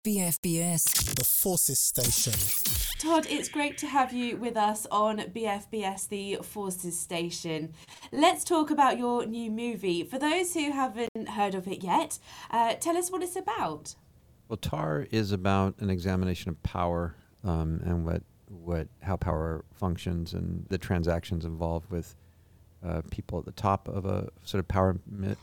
BFBS, The Forces Station. Todd, it's great to have you with us on BFBS, the Forces Station. Let's talk about your new movie. For those who haven't heard of it yet, tell us what it's about. Well, Tar is about an examination of power and how power functions and the transactions involved with people at the top of a sort of power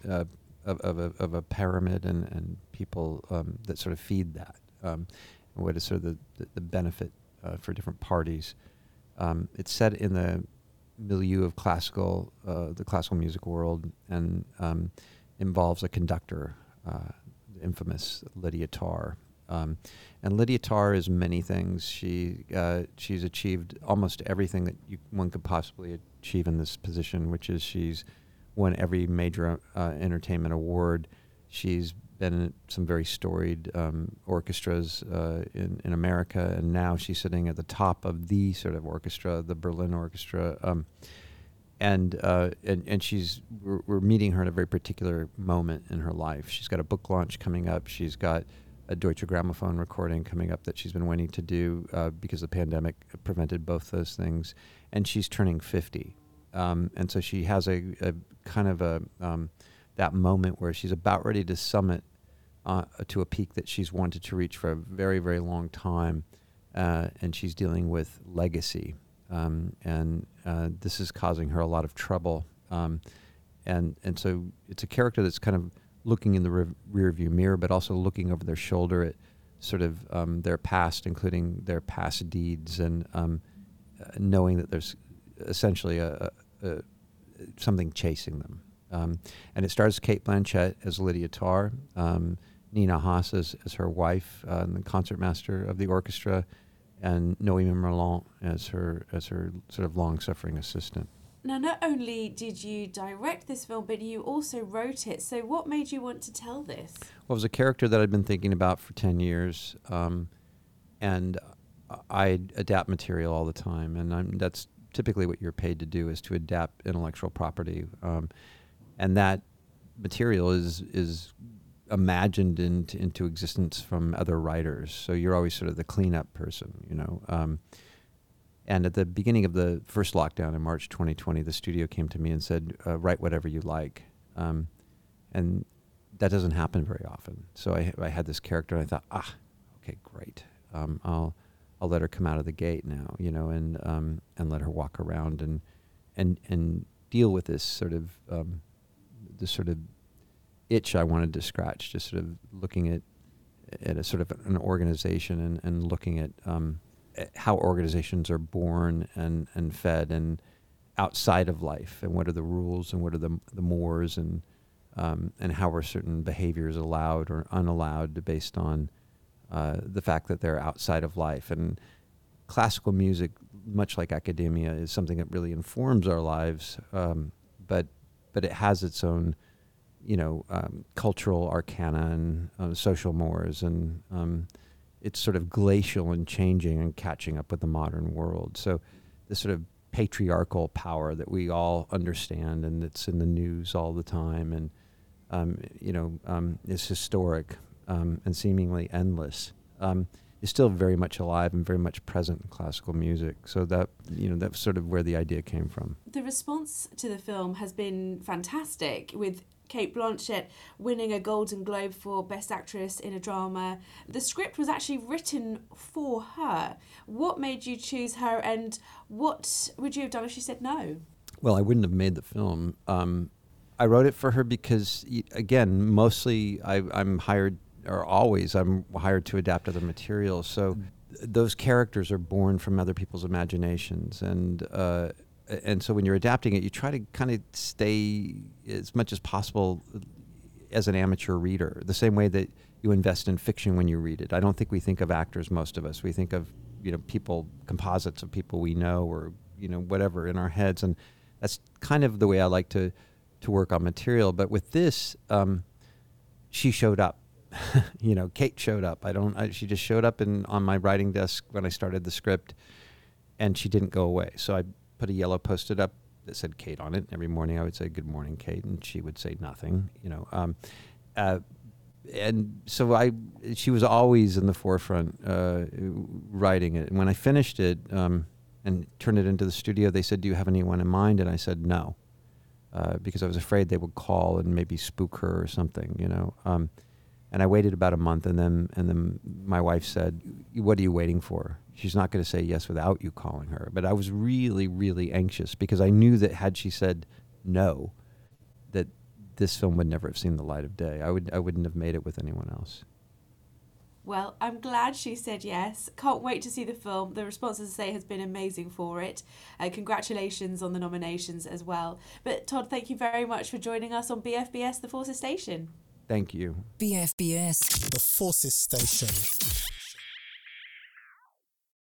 of a pyramid and people that sort of feed that, and what is sort of the benefit for different parties. It's set in the milieu of the classical music world, and involves a conductor, the infamous Lydia Tarr. And Lydia Tarr is many things. She's achieved almost everything that one could possibly achieve in this position, which is she's won every major entertainment award. She's been in some very storied orchestras in America, and now she's sitting at the top of the sort of orchestra, the Berlin Orchestra. And we're meeting her at a very particular moment in her life. She's got a book launch coming up. She's got a Deutsche Grammophon recording coming up that she's been waiting to do because the pandemic prevented both those things. And she's turning 50. And so she has a kind of that moment where she's about ready to summit to a peak that she's wanted to reach for a very, very long time. And she's dealing with legacy. And this is causing her a lot of trouble. And so it's a character that's kind of looking in the rear view mirror, but also looking over their shoulder at sort of their past, including their past deeds, and knowing that there's essentially something chasing them. And it stars Cate Blanchett as Lydia Tarr, Nina Haas as her wife, and the concertmaster of the orchestra, and Noémie Merlant as her sort of long-suffering assistant. Now, not only did you direct this film, but you also wrote it. So what made you want to tell this? Well, it was a character that I'd been thinking about for 10 years, and I adapt material all the time, and that's typically what you're paid to do, is to adapt intellectual property. And that material is imagined into existence from other writers. So you're always sort of the cleanup person, you know. And at the beginning of the first lockdown in March 2020, the studio came to me and said, write whatever you like. And that doesn't happen very often. So I had this character, and I thought, okay, great. I'll let her come out of the gate now, you know, and let her walk around and deal with this sort of itch I wanted to scratch, just sort of looking at a sort of an organization and looking at how organizations are born and fed and outside of life, and what are the rules and what are the mores, and how are certain behaviors allowed or unallowed based on the fact that they're outside of life. And classical music, much like academia, is something that really informs our lives, but it has its own, you know, cultural arcana and social mores, and it's sort of glacial and changing and catching up with the modern world. So this sort of patriarchal power that we all understand and that's in the news all the time, and is historic and seemingly endless, is still very much alive and very much present in classical music. So that's sort of where the idea came from. The response to the film has been fantastic, with Cate Blanchett winning a Golden Globe for Best Actress in a Drama. The script was actually written for her. What made you choose her, and what would you have done if she said no? Well, I wouldn't have made the film. I wrote it for her because, again, mostly I'm hired to adapt other material. So those characters are born from other people's imaginations, and so when you're adapting it, you try to kind of stay as much as possible as an amateur reader, the same way that you invest in fiction when you read it. I don't think we think of actors, most of us. We think of, you know, people, composites of people we know, or, you know, whatever in our heads. And that's kind of the way I like to work on material. But with this, she showed up. You know, Cate showed up. She just showed up on my writing desk when I started the script, and she didn't go away. So I put a yellow Post-it up that said Cate on it. Every morning I would say, "Good morning, Cate," and she would say nothing, you know. and so she was always in the forefront writing it. And when I finished it and turned it into the studio, they said, "Do you have anyone in mind?" And I said no, because I was afraid they would call and maybe spook her or something, you know. And I waited about a month, and then my wife said, "What are you waiting for? She's not going to say yes without you calling her." But I was really, really anxious because I knew that had she said no, that this film would never have seen the light of day. I wouldn't have made it with anyone else. Well, I'm glad she said yes. Can't wait to see the film. The response, as I say, has been amazing for it. Congratulations on the nominations as well. But Todd, thank you very much for joining us on BFBS The Forces Station. Thank you. BFBS The Forces Station.